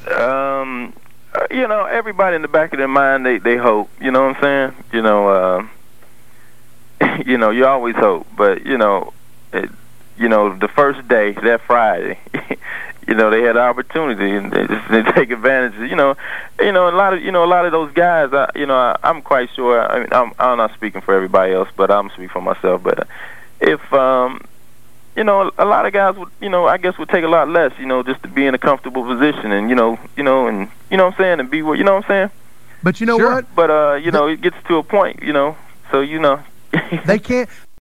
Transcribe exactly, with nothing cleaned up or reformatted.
Um, uh, you know, everybody in the back of their mind, they they hope. You know what I'm saying? You know, uh, you know, you always hope, but you know, it, you know, the first day, that Friday, you know, they had an opportunity and they just they take advantage. Of, you know, you know, a lot of you know a lot of those guys. I, you know, I, I'm quite sure. I mean, I'm I'm not speaking for everybody else, but I'm speaking for myself. But uh, if um. You know, a lot of guys would, you know, I guess would take a lot less, you know, just to be in a comfortable position and, you know, you know, and, you know what I'm saying, and be where, you know what I'm saying? But you know sure. what? But, uh, you know, it gets to a point, you know, so, you know. They can't.